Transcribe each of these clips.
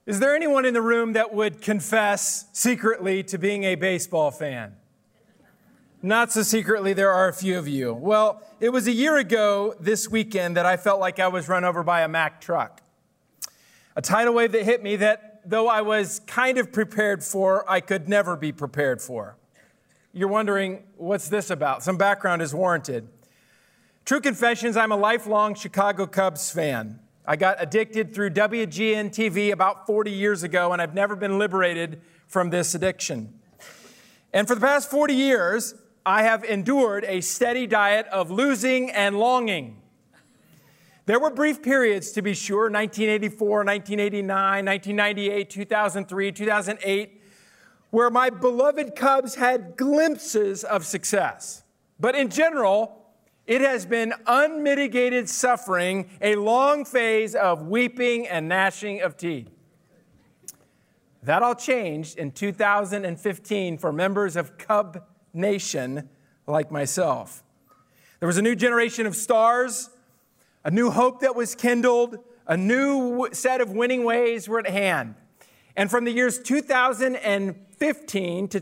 Is there anyone in the room that would confess secretly to being a baseball fan? Not so secretly, there are a few of you. Well, it was a year ago this weekend that I felt like I was run over by a Mack truck. A tidal wave that hit me that, though I was kind of prepared for, I could never be prepared for. You're wondering, what's this about? Some background is warranted. True confessions, I'm a lifelong Chicago Cubs fan. I got addicted through WGN TV about 40 years ago, and I've never been liberated from this addiction. And for the past 40 years, I have endured a steady diet of losing and longing. There were brief periods, to be sure, 1984, 1989, 1998, 2003, 2008, where my beloved Cubs had glimpses of success. But in general, it has been unmitigated suffering, a long phase of weeping and gnashing of teeth. That all changed in 2015 for members of Cub Nation like myself. There was a new generation of stars, a new hope that was kindled, a new set of winning ways were at hand. And from the years 2015 to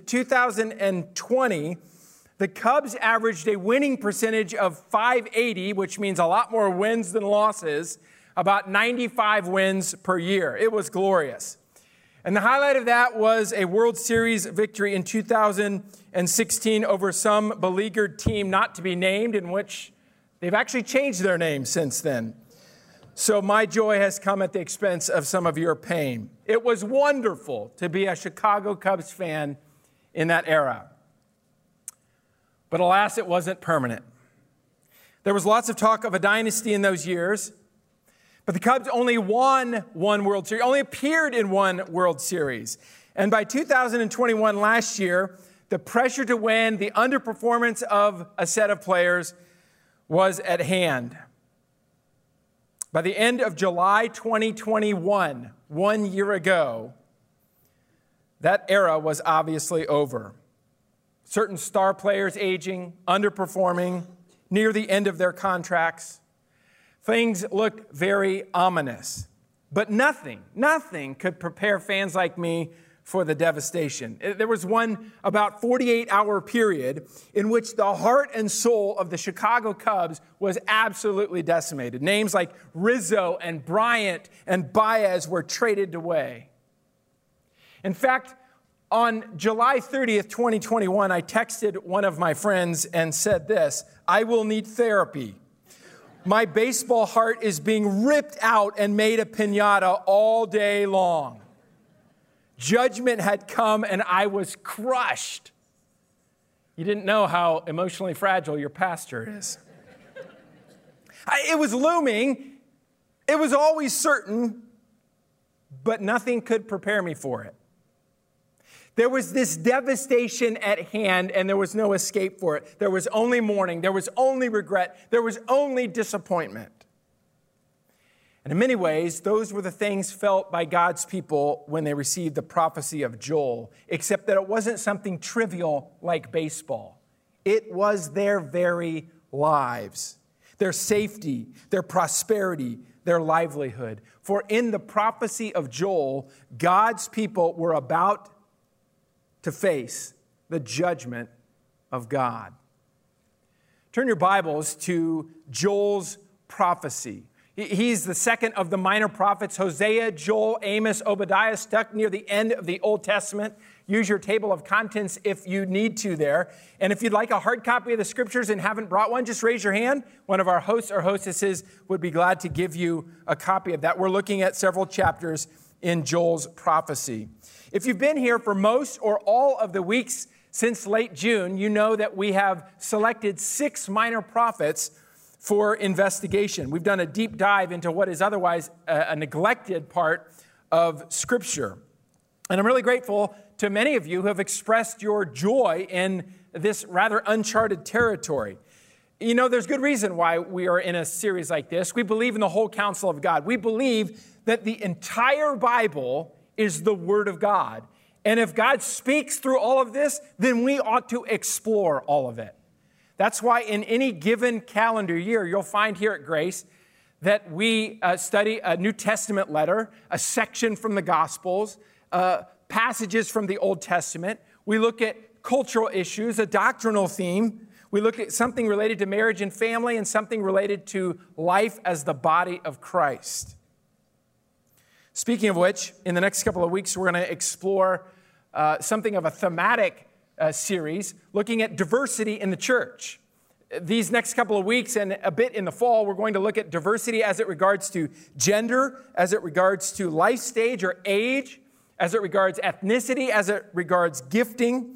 2020, the Cubs averaged a winning percentage of .580, which means a lot more wins than losses, about 95 wins per year. It was glorious. And the highlight of that was a World Series victory in 2016 over some beleaguered team not to be named, in which they've actually changed their name since then. So my joy has come at the expense of some of your pain. It was wonderful to be a Chicago Cubs fan in that era. But alas, it wasn't permanent. There was lots of talk of a dynasty in those years, but the Cubs only won one World Series, only appeared in one World Series. And by 2021, last year, the pressure to win, the underperformance of a set of players was at hand. By the end of July 2021, 1 year ago, that era was obviously over. Certain star players aging, underperforming, near the end of their contracts. Things looked very ominous. But nothing could prepare fans like me for the devastation. There was one about 48-hour period in which the heart and soul of the Chicago Cubs was absolutely decimated. Names like Rizzo and Bryant and Baez were traded away. In fact, on July 30th, 2021, I texted one of my friends and said this: I will need therapy. My baseball heart is being ripped out and made a piñata all day long. Judgment had come and I was crushed. You didn't know how emotionally fragile your pastor is. It was looming. It was always certain, but nothing could prepare me for it. There was this devastation at hand, and there was no escape for it. There was only mourning. There was only regret. There was only disappointment. And in many ways, those were the things felt by God's people when they received the prophecy of Joel, except that it wasn't something trivial like baseball. It was their very lives, their safety, their prosperity, their livelihood. For in the prophecy of Joel, God's people were about to face the judgment of God. Turn your Bibles to Joel's prophecy. He's the second of the minor prophets, Hosea, Joel, Amos, Obadiah, stuck near the end of the Old Testament. Use your table of contents if you need to there. And if you'd like a hard copy of the scriptures and haven't brought one, just raise your hand. One of our hosts or hostesses would be glad to give you a copy of that. We're looking at several chapters in Joel's prophecy. If you've been here for most or all of the weeks since late June, you know that we have selected 6 minor prophets for investigation. We've done a deep dive into what is otherwise a neglected part of Scripture. And I'm really grateful to many of you who have expressed your joy in this rather uncharted territory. You know, there's good reason why we are in a series like this. We believe in the whole counsel of God. We believe that the entire Bible is the Word of God. And if God speaks through all of this, then we ought to explore all of it. That's why in any given calendar year, you'll find here at Grace that we study a New Testament letter, a section from the Gospels, passages from the Old Testament. We look at cultural issues, a doctrinal theme. We look at something related to marriage and family and something related to life as the body of Christ. Speaking of which, in the next couple of weeks, we're going to explore something of a thematic series looking at diversity in the church. These next couple of weeks and a bit in the fall, we're going to look at diversity as it regards to gender, as it regards to life stage or age, as it regards ethnicity, as it regards gifting.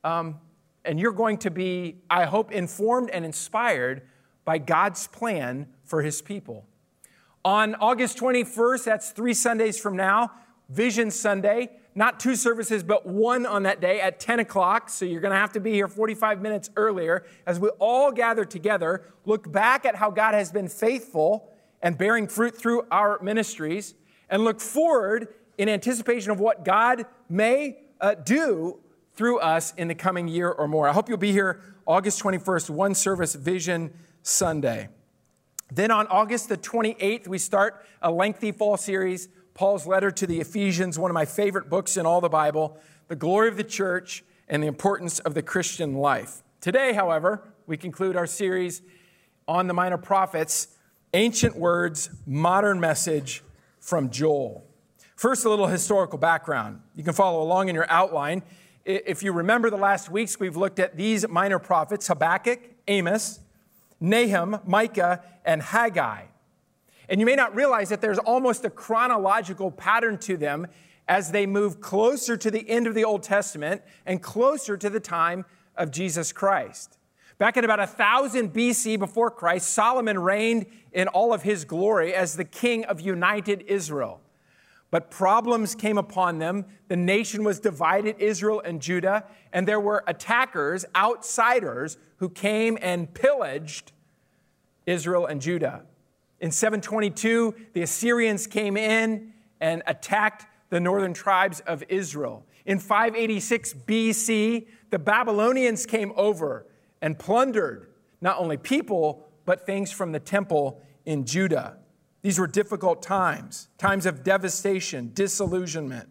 And you're going to be, I hope, informed and inspired by God's plan for his people. On August 21st, that's 3 Sundays from now, Vision Sunday, not 2 services, but 1 on that day at 10 o'clock. So you're going to have to be here 45 minutes earlier as we all gather together, look back at how God has been faithful and bearing fruit through our ministries, and look forward in anticipation of what God may do through us in the coming year or more. I hope you'll be here August 21st, 1 service, Vision Sunday. Then on August the 28th, we start a lengthy fall series, Paul's letter to the Ephesians, one of my favorite books in all the Bible, the glory of the church and the importance of the Christian life. Today, however, we conclude our series on the minor prophets, Ancient Words, Modern Message from Joel. First, a little historical background. You can follow along in your outline. If you remember the last weeks, we've looked at these minor prophets, Habakkuk, Amos, Nahum, Micah, and Haggai. And you may not realize that there's almost a chronological pattern to them as they move closer to the end of the Old Testament and closer to the time of Jesus Christ. Back at about 1000 BC before Christ, Solomon reigned in all of his glory as the king of united Israel. But problems came upon them. The nation was divided, Israel and Judah, and there were attackers, outsiders, who came and pillaged Israel and Judah. In 722, the Assyrians came in and attacked the northern tribes of Israel. In 586 BC, the Babylonians came over and plundered not only people, but things from the temple in Judah. These were difficult times, times of devastation, disillusionment.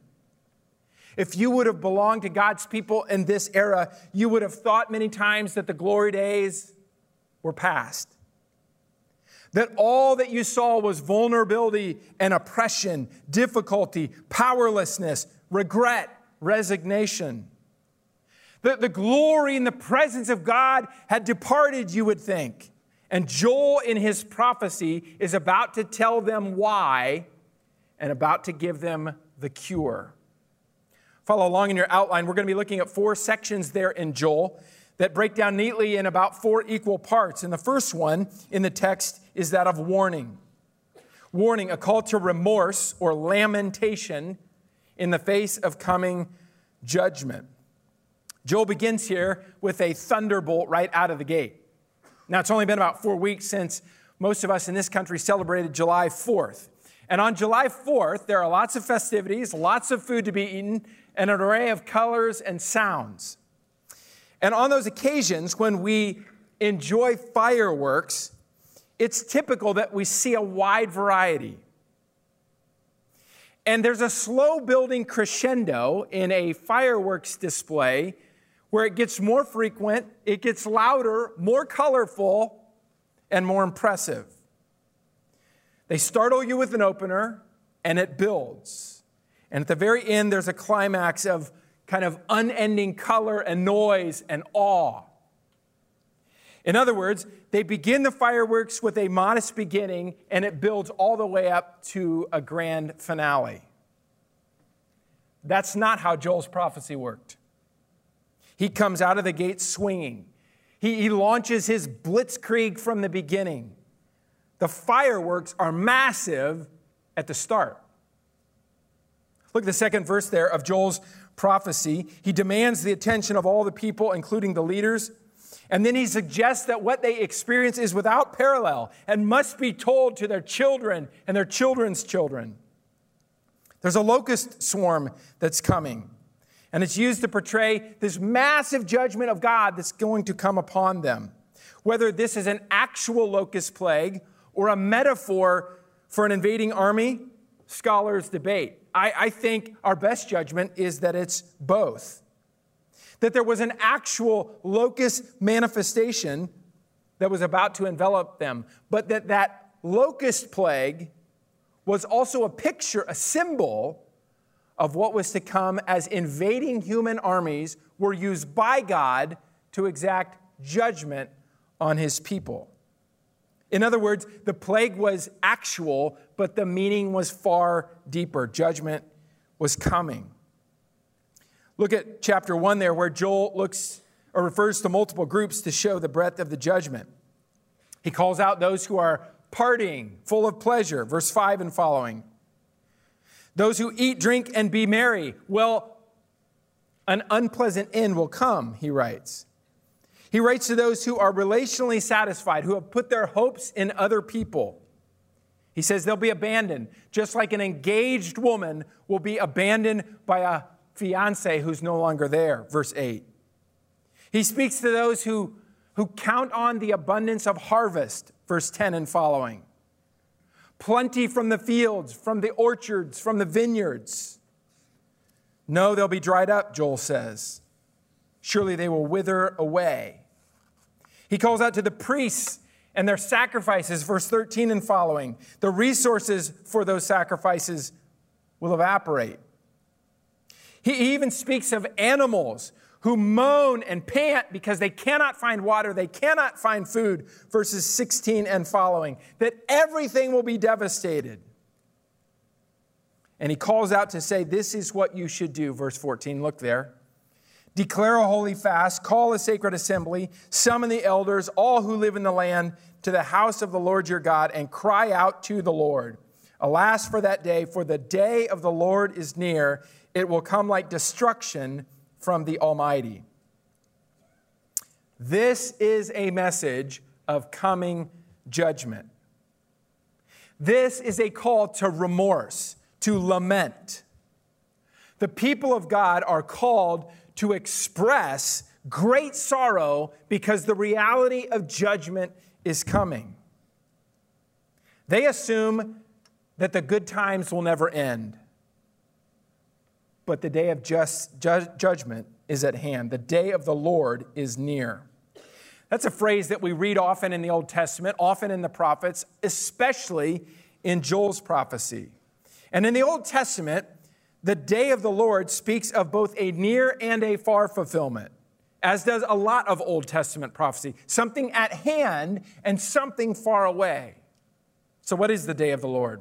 If you would have belonged to God's people in this era, you would have thought many times that the glory days were past. That all that you saw was vulnerability and oppression, difficulty, powerlessness, regret, resignation. The glory and the presence of God had departed, you would think. And Joel, in his prophecy, is about to tell them why and about to give them the cure. Follow along in your outline. We're going to be looking at 4 sections there in Joel that break down neatly in about 4 equal parts. And the first one in the text is that of warning. Warning, a call to remorse or lamentation in the face of coming judgment. Joel begins here with a thunderbolt right out of the gate. Now, it's only been about 4 weeks since most of us in this country celebrated July 4th. And on July 4th, there are lots of festivities, lots of food to be eaten, and an array of colors and sounds. And on those occasions, when we enjoy fireworks, it's typical that we see a wide variety. And there's a slow building crescendo in a fireworks display where it gets more frequent, it gets louder, more colorful, and more impressive. They startle you with an opener, and it builds. And at the very end, there's a climax of kind of unending color and noise and awe. In other words, they begin the fireworks with a modest beginning, and it builds all the way up to a grand finale. That's not how Joel's prophecy worked. He comes out of the gate swinging. He launches his blitzkrieg from the beginning. The fireworks are massive at the start. Look at the second verse there of Joel's prophecy. He demands the attention of all the people, including the leaders. And then he suggests that what they experience is without parallel and must be told to their children and their children's children. There's a locust swarm that's coming. And it's used to portray this massive judgment of God that's going to come upon them. Whether this is an actual locust plague or a metaphor for an invading army? Scholars debate. I think our best judgment is that it's both. That there was an actual locust manifestation that was about to envelop them, but that locust plague was also a picture, a symbol of what was to come as invading human armies were used by God to exact judgment on his people. In other words, the plague was actual, but the meaning was far deeper. Judgment was coming. Look at chapter 1 there, where Joel looks or refers to multiple groups to show the breadth of the judgment. He calls out those who are partying, full of pleasure, verse 5 and following. Those who eat, drink, and be merry. Well, an unpleasant end will come, he writes. He writes to those who are relationally satisfied, who have put their hopes in other people. He says they'll be abandoned, just like an engaged woman will be abandoned by a fiancé who's no longer there, verse 8. He speaks to those who count on the abundance of harvest, verse 10 and following. Plenty from the fields, from the orchards, from the vineyards. No, they'll be dried up, Joel says. Surely they will wither away. He calls out to the priests and their sacrifices, verse 13 and following. The resources for those sacrifices will evaporate. He even speaks of animals who moan and pant because they cannot find water, they cannot find food, verses 16 and following, that everything will be devastated. And he calls out to say, this is what you should do, verse 14, look there. Declare a holy fast, call a sacred assembly, summon the elders, all who live in the land, to the house of the Lord your God, and cry out to the Lord. Alas for that day, for the day of the Lord is near. It will come like destruction from the Almighty. This is a message of coming judgment. This is a call to remorse, to lament. The people of God are called to express great sorrow because the reality of judgment is coming. They assume that the good times will never end. But the day of judgment is at hand. The day of the Lord is near. That's a phrase that we read often in the Old Testament, often in the prophets, especially in Joel's prophecy. And in the Old Testament, the day of the Lord speaks of both a near and a far fulfillment, as does a lot of Old Testament prophecy, something at hand and something far away. So what is the day of the Lord?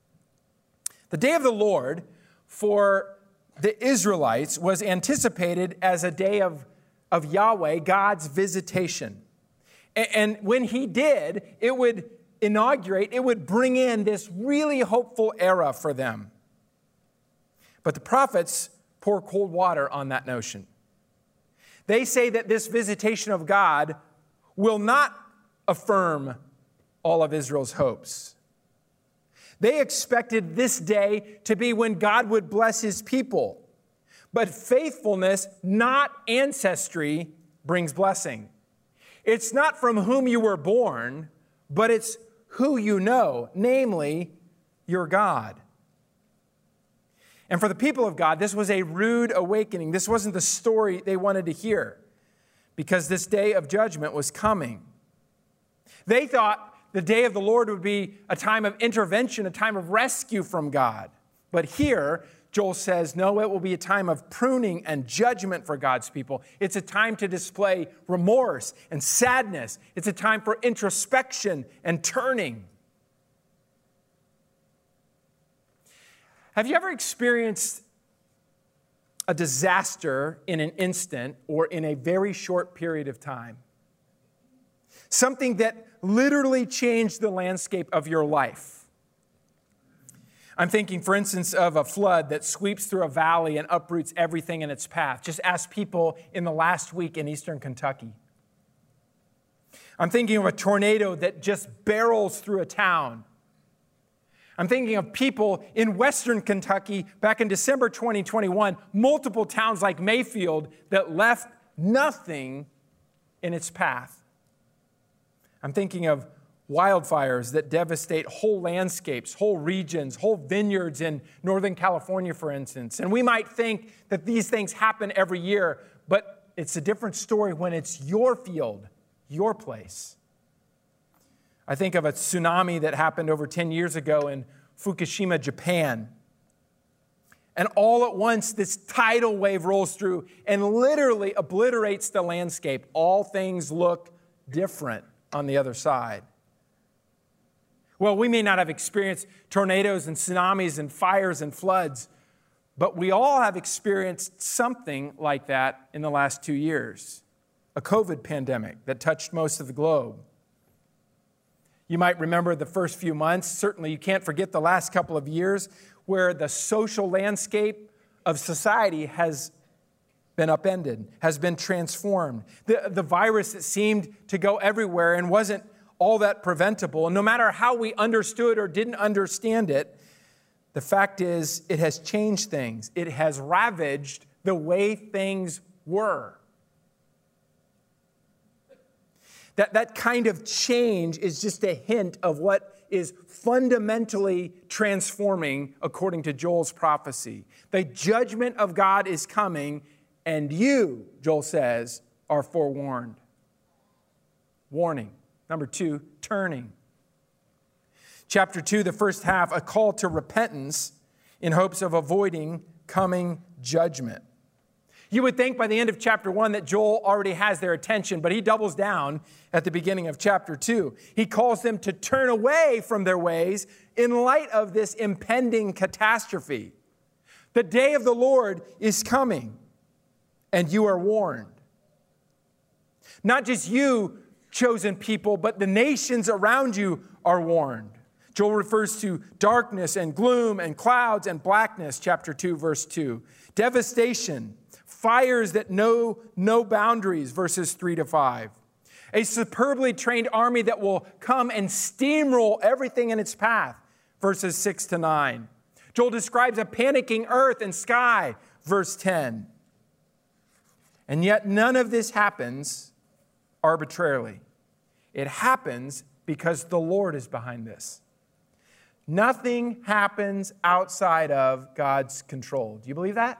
The day of the Lord for the Israelites was anticipated as a day of Yahweh, God's visitation. And when he did, it would inaugurate, it would bring in this really hopeful era for them. But the prophets pour cold water on that notion. They say that this visitation of God will not affirm all of Israel's hopes. They expected this day to be when God would bless his people. But faithfulness, not ancestry, brings blessing. It's not from whom you were born, but it's who you know, namely your God. And for the people of God, this was a rude awakening. This wasn't the story they wanted to hear because this day of judgment was coming. They thought the day of the Lord would be a time of intervention, a time of rescue from God. But here, Joel says, no, it will be a time of pruning and judgment for God's people. It's a time to display remorse and sadness. It's a time for introspection and turning. Have you ever experienced a disaster in an instant or in a very short period of time? Something that literally changed the landscape of your life. I'm thinking, for instance, of a flood that sweeps through a valley and uproots everything in its path. Just ask people in the last week in eastern Kentucky. I'm thinking of a tornado that just barrels through a town. I'm thinking of people in western Kentucky back in December 2021, multiple towns like Mayfield that left nothing in its path. I'm thinking of Wildfires that devastate whole landscapes, whole regions, whole vineyards in Northern California, for instance. And we might think that these things happen every year, but it's a different story when it's your field, your place. I think of a tsunami that happened over 10 years ago in Fukushima, Japan. And all at once, this tidal wave rolls through and literally obliterates the landscape. All things look different on the other side. Well, we may not have experienced tornadoes and tsunamis and fires and floods, but we all have experienced something like that in the last 2 years. A COVID pandemic that touched most of the globe. You might remember the first few months. Certainly you can't forget the last couple of years where the social landscape of society has been upended, has been transformed. The virus that seemed to go everywhere and wasn't all that preventable. And no matter how we understood or didn't understand it, the fact is it has changed things. It has ravaged the way things were. That kind of change is just a hint of what is fundamentally transforming according to Joel's prophecy. The judgment of God is coming, and you, Joel says, are forewarned. Warning. Number 2, turning. Chapter 2, the first half, a call to repentance in hopes of avoiding coming judgment. You would think by the end of chapter 1 that Joel already has their attention, but he doubles down at the beginning of chapter 2. He calls them to turn away from their ways in light of this impending catastrophe. The day of the Lord is coming, and you are warned. Not just you, chosen people, but the nations around you are warned. Joel refers to darkness and gloom and clouds and blackness, chapter 2, verse 2. Devastation, fires that know no boundaries, verses 3 to 5. A superbly trained army that will come and steamroll everything in its path, verses 6 to 9. Joel describes a panicking earth and sky, verse 10. And yet none of this happens arbitrarily. It happens because the Lord is behind this. Nothing happens outside of God's control. Do you believe that?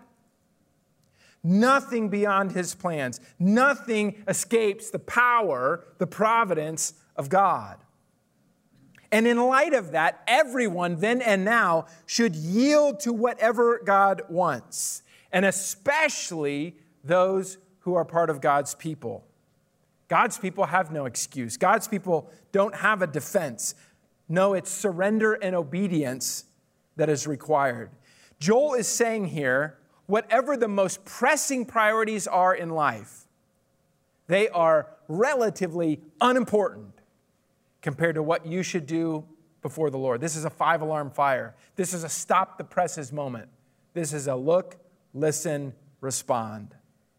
Nothing beyond his plans. Nothing escapes the power, the providence of God. And in light of that, everyone then and now should yield to whatever God wants, and especially those who are part of God's people. God's people have no excuse. God's people don't have a defense. No, it's surrender and obedience that is required. Joel is saying here, whatever the most pressing priorities are in life, they are relatively unimportant compared to what you should do before the Lord. This is a 5-alarm fire. This is a stop the presses moment. This is a look, listen, respond.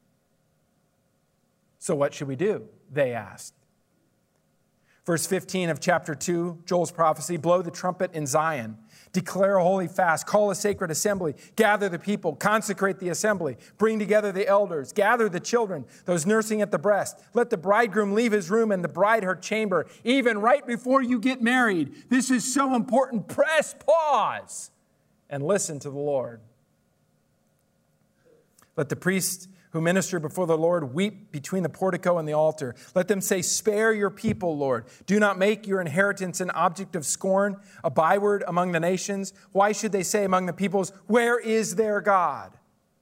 So what should we do? They asked. Verse 15 of chapter 2, Joel's prophecy, blow the trumpet in Zion, declare a holy fast, call a sacred assembly, gather the people, consecrate the assembly, bring together the elders, gather the children, those nursing at the breast. Let the bridegroom leave his room and the bride her chamber, even right before you get married. This is so important. Press pause and listen to the Lord. Let the priests who minister before the Lord weep between the portico and the altar. Let them say, spare your people, Lord. Do not make your inheritance an object of scorn, a byword among the nations. Why should they say among the peoples, where is their God?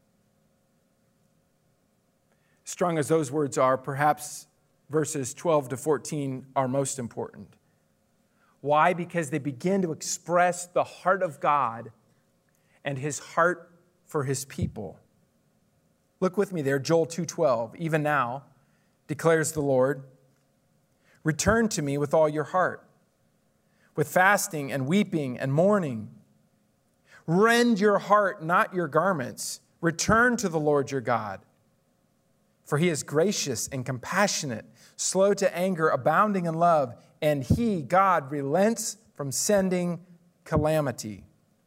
Strong as those words are, perhaps verses 12 to 14 are most important. Why? Because they begin to express the heart of God and his heart for his people. Look with me there, Joel 2:12. Even now, declares the Lord, return to me with all your heart, with fasting and weeping and mourning. Rend your heart, not your garments. Return to the Lord your God. For he is gracious and compassionate, slow to anger, abounding in love, and he, God, relents from sending calamity.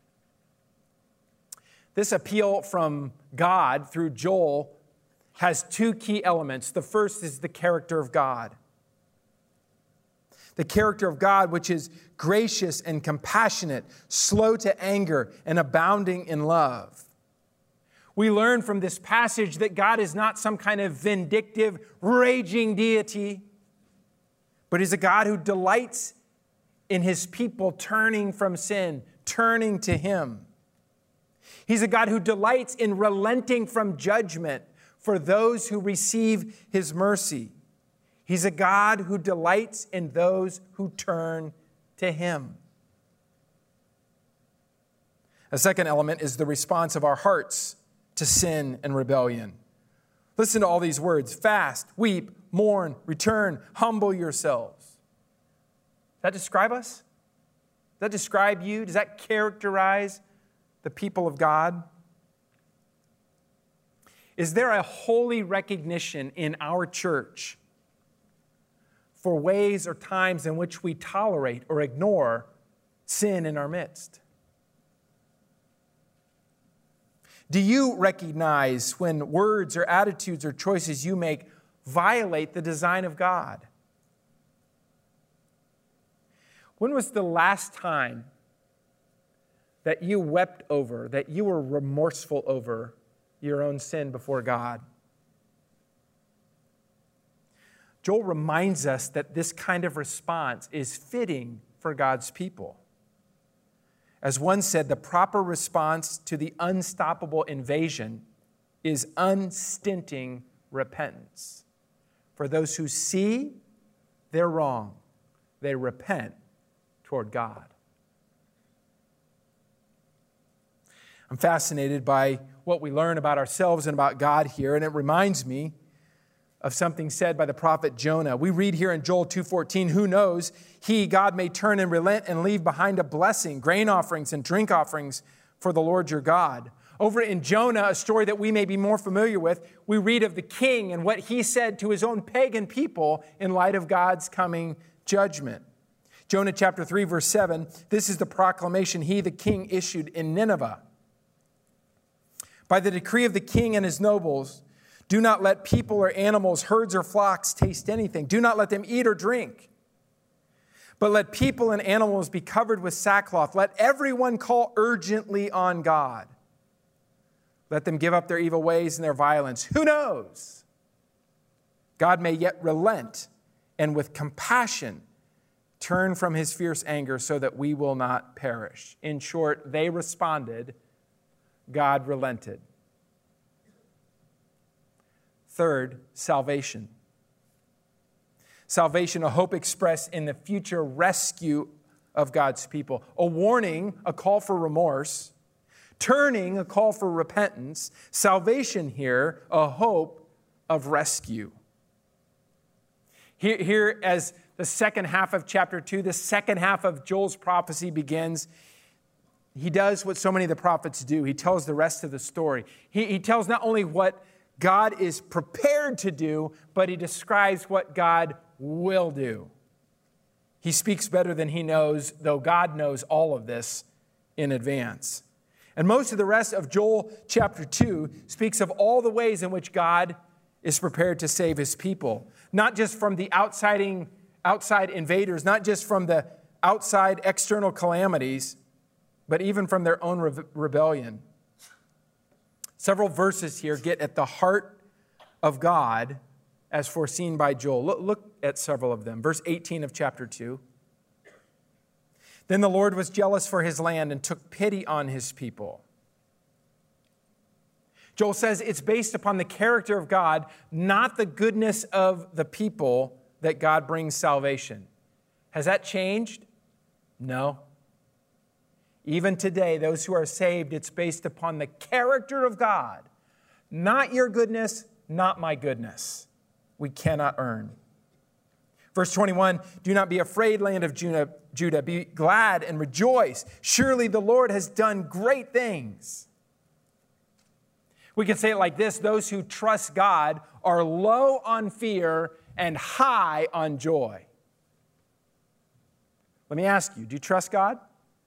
This appeal from God through Joel has two key elements. The first is the character of God. The character of God, which is gracious and compassionate, slow to anger, and abounding in love. We learn from this passage that God is not some kind of vindictive, raging deity, but He's a God who delights in His people turning from sin, turning to Him. He's a God who delights in relenting from judgment for those who receive His mercy. He's a God who delights in those who turn to Him. A second element is the response of our hearts to sin and rebellion. Listen to all these words: fast, weep, mourn, return, humble yourselves. Does that describe us? Does that describe you? Does that characterize the people of God? Is there a holy recognition in our church for ways or times in which we tolerate or ignore sin in our midst? Do you recognize when words or attitudes or choices you make violate the design of God? When was the last time that you wept over, that you were remorseful over your own sin before God? Joel reminds us that this kind of response is fitting for God's people. As one said, the proper response to the unstoppable invasion is unstinting repentance. For those who see they're wrong, they repent toward God. I'm fascinated by what we learn about ourselves and about God here, and it reminds me of something said by the prophet Jonah. We read here in Joel 2:14, who knows, he, God, may turn and relent and leave behind a blessing, grain offerings and drink offerings for the Lord your God. Over in Jonah, a story that we may be more familiar with, we read of the king and what he said to his own pagan people in light of God's coming judgment. Jonah chapter 3, verse 7, this is the proclamation he, the king, issued in Nineveh. By the decree of the king and his nobles, do not let people or animals, herds or flocks taste anything. Do not let them eat or drink. But let people and animals be covered with sackcloth. Let everyone call urgently on God. Let them give up their evil ways and their violence. Who knows? God may yet relent and with compassion turn from His fierce anger so that we will not perish. In short, they responded, God relented. Third, salvation. Salvation, a hope expressed in the future rescue of God's people. A warning, a call for remorse. Turning, a call for repentance. Salvation here, a hope of rescue. Here as the second half of chapter 2, the second half of Joel's prophecy begins, he does what so many of the prophets do. He tells the rest of the story. He tells not only what God is prepared to do, but he describes what God will do. He speaks better than he knows, though God knows all of this in advance. And most of the rest of Joel chapter 2 speaks of all the ways in which God is prepared to save His people. Not just from the outside invaders, not just from the outside external calamities, but even from their own rebellion. Several verses here get at the heart of God as foreseen by Joel. Look at several of them. Verse 18 of chapter 2. Then the Lord was jealous for His land and took pity on His people. Joel says it's based upon the character of God, not the goodness of the people, that God brings salvation. Has that changed? No. Even today, those who are saved, it's based upon the character of God. Not your goodness, not my goodness. We cannot earn. Verse 21, do not be afraid, land of Judah. Be glad and rejoice. Surely the Lord has done great things. We can say it like this: those who trust God are low on fear and high on joy. Let me ask you, do you trust God?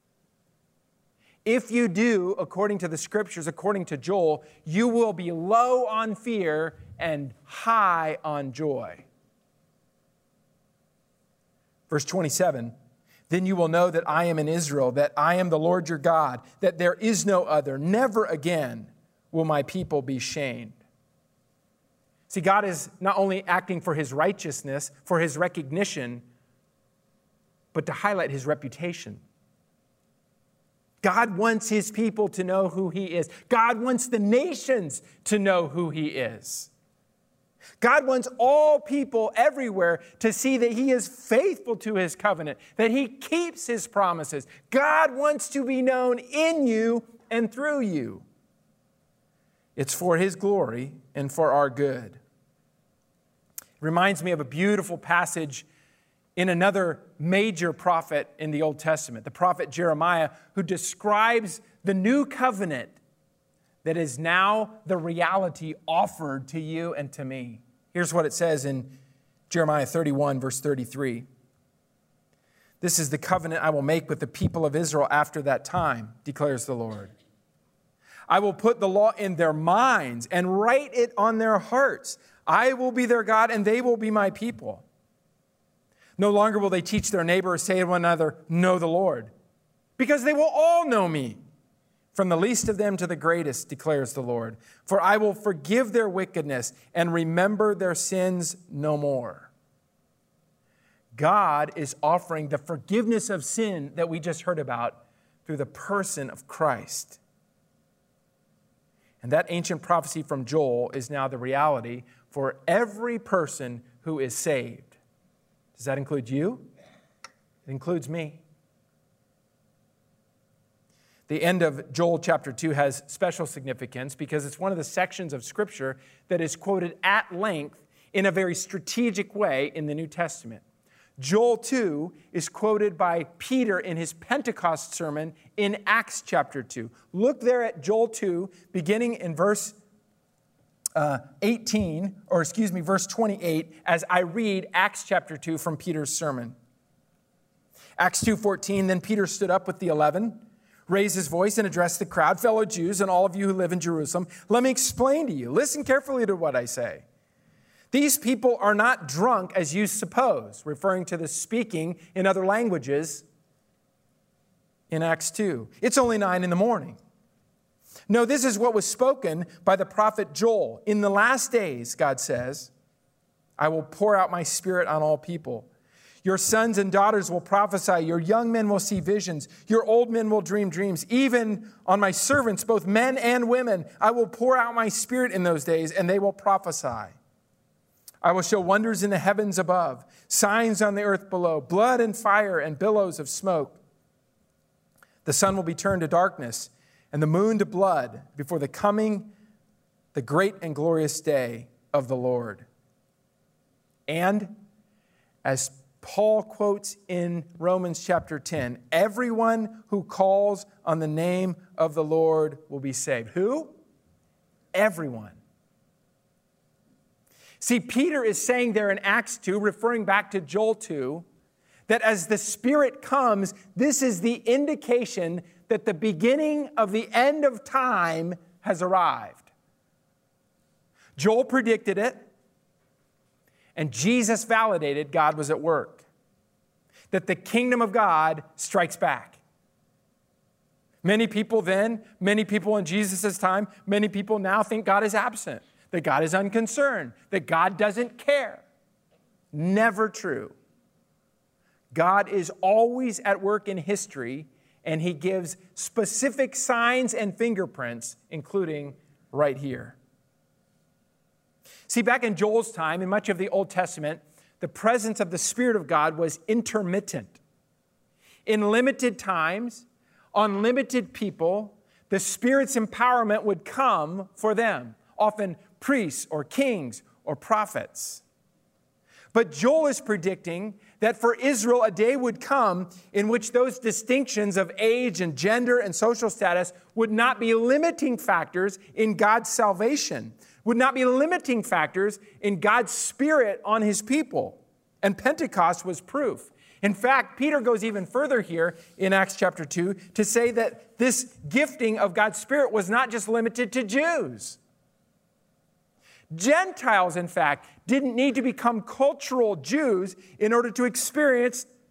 If you do, according to the scriptures, according to Joel, you will be low on fear and high on joy. Verse 27, then you will know that I am in Israel, that I am the Lord your God, that there is no other. Never again will my people be shamed. See, God is not only acting for his righteousness, for his recognition, but to highlight his reputation. God wants his people to know who he is. God wants the nations to know who he is. God wants all people everywhere to see that he is faithful to his covenant, that he keeps his promises. God wants to be known in you and through you. It's for his glory and for our good. It reminds me of a beautiful passage in another major prophet in the Old Testament, the prophet Jeremiah, who describes the new covenant that is now the reality offered to you and to me. Here's what it says in Jeremiah 31, verse 33. This is the covenant I will make with the people of Israel after that time, declares the Lord. I will put the law in their minds and write it on their hearts. I will be their God and they will be my people. No longer will they teach their neighbor or say to one another, know the Lord, because they will all know me, from the least of them to the greatest, declares the Lord. For I will forgive their wickedness and remember their sins no more. God is offering the forgiveness of sin that we just heard about through the person of Christ. And that ancient prophecy from Joel is now the reality for every person who is saved. Does that include you? It includes me. The end of Joel chapter 2 has special significance because it's one of the sections of Scripture that is quoted at length in a very strategic way in the New Testament. Joel 2 is quoted by Peter in his Pentecost sermon in Acts chapter 2. Look there at Joel 2, beginning in verse 28, as I read Acts chapter 2 from Peter's sermon. Acts 2:14, then Peter stood up with the 11, raised his voice and addressed the crowd, fellow Jews and all of you who live in Jerusalem. Let me explain to you. Listen carefully to what I say. These people are not drunk as you suppose, referring to the speaking in other languages in Acts 2. It's only 9 a.m. No, this is what was spoken by the prophet Joel. In the last days, God says, I will pour out my spirit on all people. Your sons and daughters will prophesy. Your young men will see visions. Your old men will dream dreams. Even on my servants, both men and women, I will pour out my spirit in those days, and they will prophesy. I will show wonders in the heavens above, signs on the earth below, blood and fire and billows of smoke. The sun will be turned to darkness and the moon to blood before the coming, the great and glorious day of the Lord. And as Paul quotes in Romans chapter 10, everyone who calls on the name of the Lord will be saved. Who? Everyone. See, Peter is saying there in Acts 2, referring back to Joel 2, that as the Spirit comes, this is the indication that the beginning of the end of time has arrived. Joel predicted it, and Jesus validated God was at work. That the kingdom of God strikes back. Many people then, many people in Jesus' time, many people now think God is absent, that God is unconcerned, that God doesn't care. Never true. God is always at work in history, and he gives specific signs and fingerprints, including right here. See, back in Joel's time, in much of the Old Testament, the presence of the Spirit of God was intermittent. In limited times, on limited people, the Spirit's empowerment would come for them, often priests or kings or prophets. But Joel is predicting that for Israel, a day would come in which those distinctions of age and gender and social status would not be limiting factors in God's salvation, would not be limiting factors in God's Spirit on his people. And Pentecost was proof. In fact, Peter goes even further here in Acts chapter 2 to say that this gifting of God's Spirit was not just limited to Jews. Gentiles, in fact, didn't need to become cultural Jews in order to experience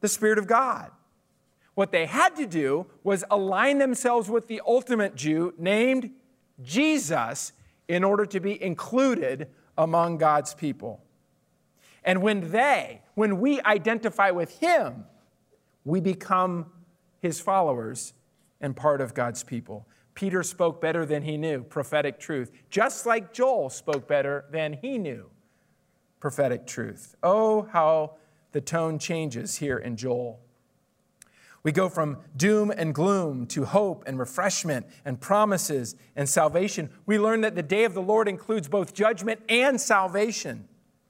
the Spirit of God. What they had to do was align themselves with the ultimate Jew named Jesus in order to be included among God's people. And when we identify with him, we become his followers and part of God's people. Peter spoke better than he knew, prophetic truth, just like Joel spoke better than he knew, prophetic truth. Oh, how the tone changes here in Joel. We go from doom and gloom to hope and refreshment and promises and salvation. We learn that the day of the Lord includes both judgment and salvation.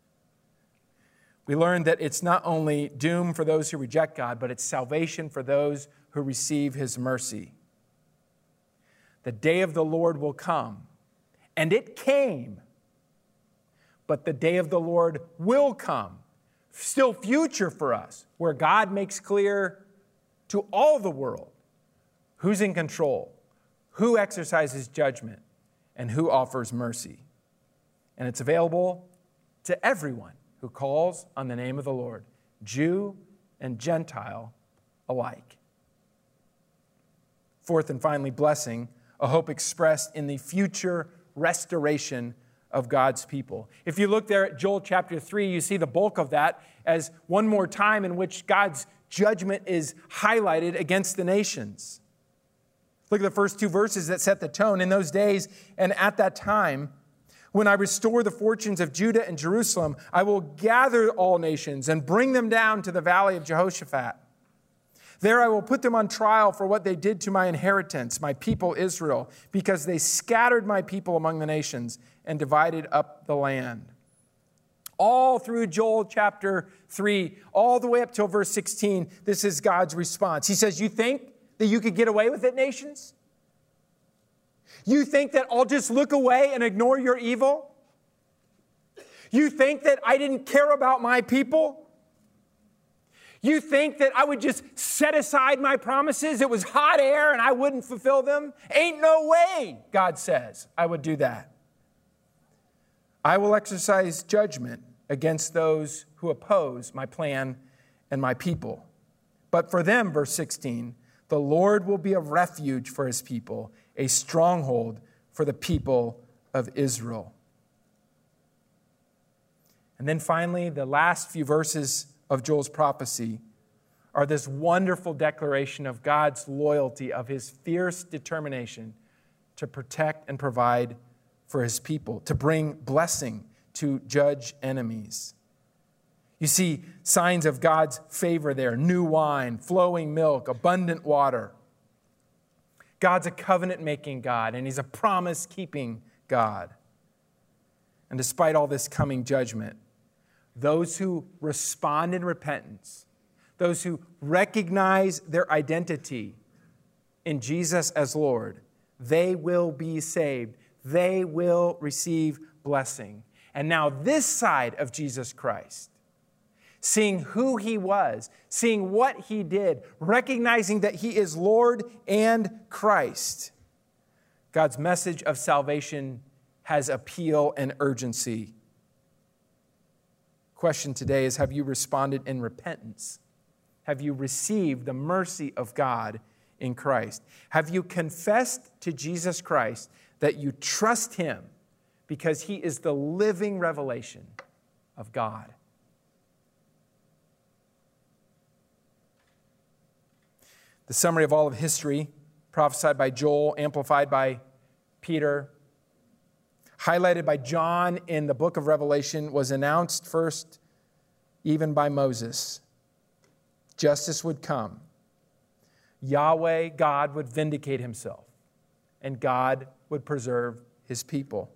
We learn that it's not only doom for those who reject God, but it's salvation for those who receive his mercy. The day of the Lord will come, and it came, but the day of the Lord will come, still future for us, where God makes clear to all the world who's in control, who exercises judgment, and who offers mercy. And it's available to everyone who calls on the name of the Lord, Jew and Gentile alike. Fourth and finally, blessing, a hope expressed in the future restoration of God's people. If you look there at Joel chapter 3, you see the bulk of that as one more time in which God's judgment is highlighted against the nations. Look at the first two verses that set the tone. In those days and at that time, when I restore the fortunes of Judah and Jerusalem, I will gather all nations and bring them down to the valley of Jehoshaphat. There I will put them on trial for what they did to my inheritance, my people Israel, because they scattered my people among the nations and divided up the land. All through Joel chapter 3, all the way up till verse 16, this is God's response. He says, you think that you could get away with it, nations? You think that I'll just look away and ignore your evil? You think that I didn't care about my people? You think that I would just set aside my promises? It was hot air and I wouldn't fulfill them? Ain't no way, God says, I would do that. I will exercise judgment against those who oppose my plan and my people. But for them, verse 16, the Lord will be a refuge for his people, a stronghold for the people of Israel. And then finally, the last few verses of Joel's prophecy are this wonderful declaration of God's loyalty, of his fierce determination to protect and provide for his people, to bring blessing, to judge enemies. You see signs of God's favor there: new wine, flowing milk, abundant water. God's a covenant-making God, and he's a promise-keeping God. And despite all this coming judgment, those who respond in repentance, those who recognize their identity in Jesus as Lord, they will be saved. They will receive blessing. And now this side of Jesus Christ, seeing who he was, seeing what he did, recognizing that he is Lord and Christ, God's message of salvation has appeal and urgency. Question today is, have you responded in repentance? Have you received the mercy of God in Christ? Have you confessed to Jesus Christ that you trust him because he is the living revelation of God? The summary of all of history, prophesied by Joel, amplified by Peter, highlighted by John in the book of Revelation, was announced first even by Moses. Justice would come. Yahweh, God, would vindicate himself, and God would preserve his people.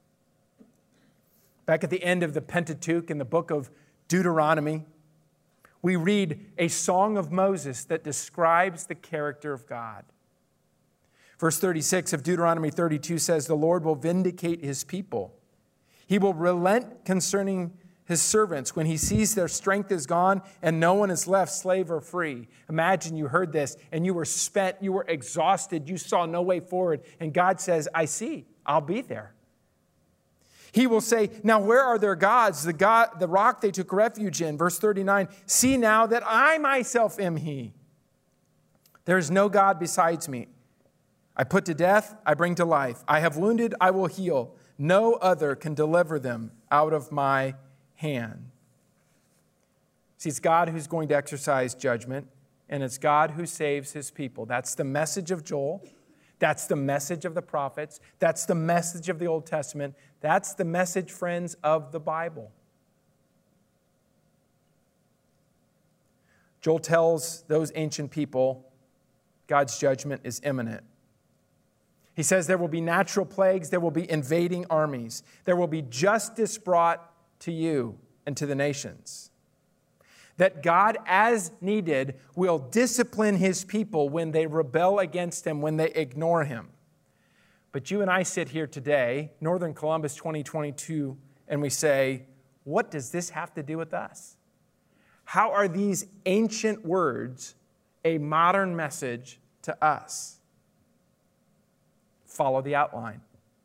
Back at the end of the Pentateuch in the book of Deuteronomy, we read a song of Moses that describes the character of God. Verse 36 of Deuteronomy 32 says, the Lord will vindicate his people. He will relent concerning his servants when he sees their strength is gone and no one is left, slave or free. Imagine you heard this and you were spent, you were exhausted, you saw no way forward. And God says, I see, I'll be there. He will say, now where are their gods, the rock they took refuge in? Verse 39, see now that I myself am he. There is no God besides me. I put to death, I bring to life. I have wounded, I will heal. No other can deliver them out of my hand. See, it's God who's going to exercise judgment, and it's God who saves his people. That's the message of Joel. That's the message of the prophets. That's the message of the Old Testament. That's the message, friends, of the Bible. Joel tells those ancient people God's judgment is imminent. He says there will be natural plagues, there will be invading armies, there will be justice brought to you and to the nations. That God, as needed, will discipline his people when they rebel against him, when they ignore him. But you and I sit here today, Northern Columbus 2022, and we say, what does this have to do with us? How are these ancient words a modern message to us? Follow the outline.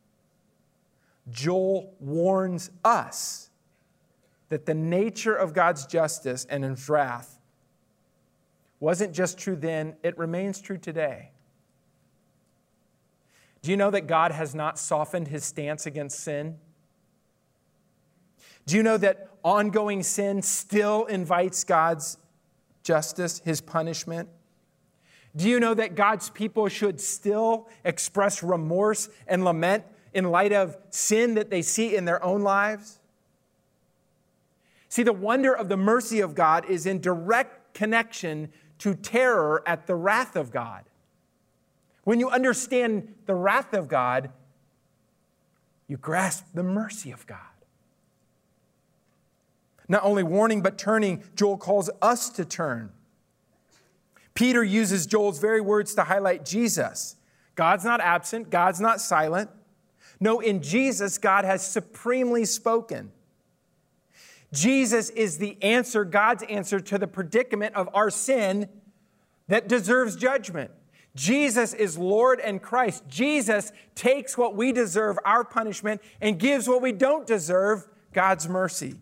Joel warns us that the nature of God's justice and his wrath wasn't just true then, it remains true today. Do you know that God has not softened his stance against sin? Do you know that ongoing sin still invites God's justice, his punishment? Do you know that God's people should still express remorse and lament in light of sin that they see in their own lives? See, the wonder of the mercy of God is in direct connection to terror at the wrath of God. When you understand the wrath of God, you grasp the mercy of God. Not only warning, but turning, Joel calls us to turn. Peter uses Joel's very words to highlight Jesus. God's not absent. God's not silent. No, in Jesus, God has supremely spoken. Jesus is the answer, God's answer to the predicament of our sin that deserves judgment. Jesus is Lord and Christ. Jesus takes what we deserve, our punishment, and gives what we don't deserve, God's mercy.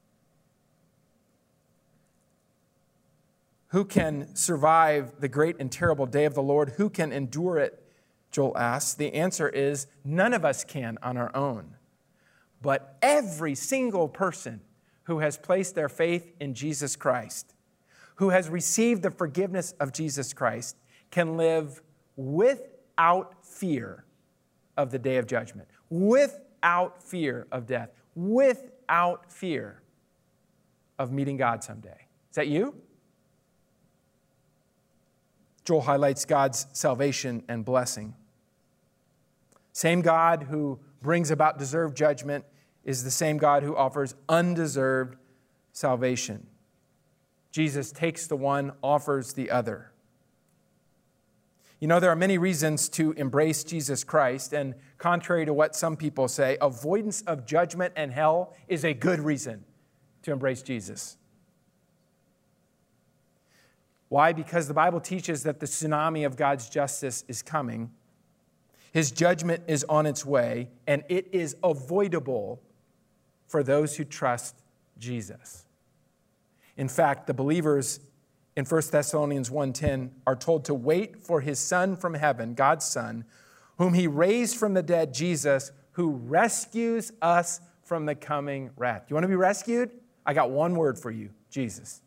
Who can survive the great and terrible day of the Lord? Who can endure it? Joel asks. The answer is none of us can on our own. But every single person who has placed their faith in Jesus Christ, who has received the forgiveness of Jesus Christ, can live without fear of the day of judgment, without fear of death, without fear of meeting God someday. Is that you? Joel highlights God's salvation and blessing. Same God who brings about deserved judgment is the same God who offers undeserved salvation. Jesus takes the one, offers the other. You know, there are many reasons to embrace Jesus Christ, and contrary to what some people say, avoidance of judgment and hell is a good reason to embrace Jesus. Why? Because the Bible teaches that the tsunami of God's justice is coming. His judgment is on its way, and it is avoidable for those who trust Jesus. In fact, the believers in 1 Thessalonians 1:10 are told to wait for his Son from heaven, God's Son, whom he raised from the dead, Jesus, who rescues us from the coming wrath. You want to be rescued? I got one word for you, Jesus.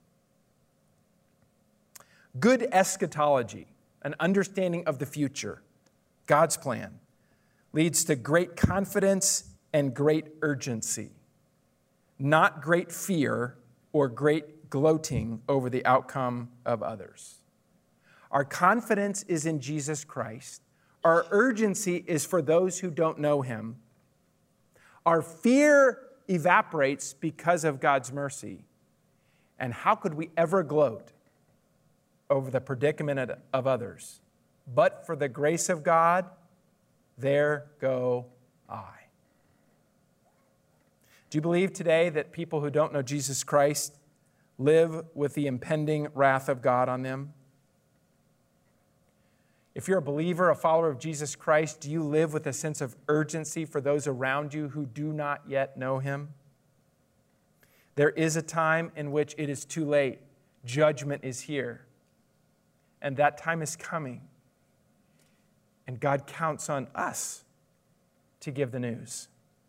Good eschatology, an understanding of the future, God's plan, leads to great confidence and great urgency, not great fear or great gloating over the outcome of others. Our confidence is in Jesus Christ. Our urgency is for those who don't know him. Our fear evaporates because of God's mercy. And how could we ever gloat over the predicament of others? But for the grace of God, there go I. Do you believe today that people who don't know Jesus Christ live with the impending wrath of God on them? If you're a believer, a follower of Jesus Christ, do you live with a sense of urgency for those around you who do not yet know him? There is a time in which it is too late. Judgment is here. And that time is coming. And God counts on us to give the news.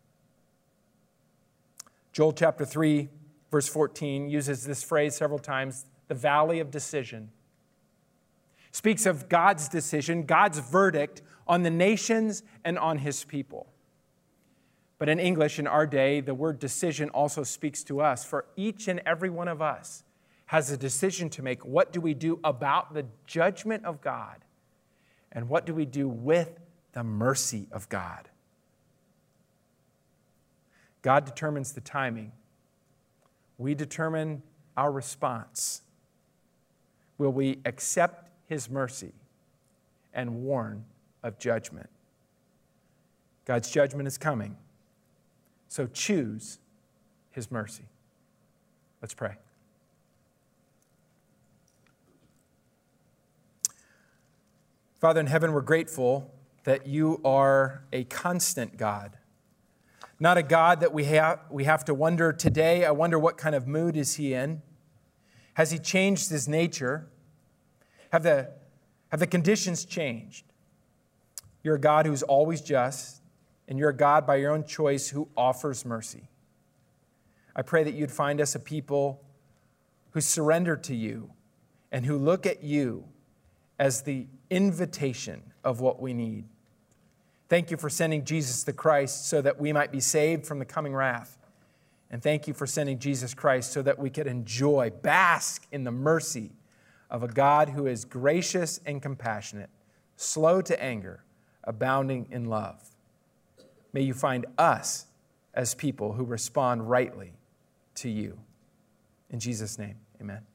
Joel chapter 3, verse 14 uses this phrase several times, the valley of decision. Speaks of God's decision, God's verdict on the nations and on his people. But in English, in our day, the word decision also speaks to us. For each and every one of us has a decision to make. What do we do about the judgment of God? And what do we do with the mercy of God? God determines the timing. We determine our response. Will we accept his mercy and warn of judgment? God's judgment is coming. So choose his mercy. Let's pray. Father in heaven, we're grateful that you are a constant God. Not a God that we have to wonder today, I wonder what kind of mood is he in? Has he changed his nature? Have the conditions changed? You're a God who's always just, and you're a God by your own choice who offers mercy. I pray that you'd find us a people who surrender to you and who look at you as the invitation of what we need. Thank you for sending Jesus the Christ so that we might be saved from the coming wrath. And thank you for sending Jesus Christ so that we could enjoy, bask in the mercy of a God who is gracious and compassionate, slow to anger, abounding in love. May you find us as people who respond rightly to you. In Jesus' name, amen.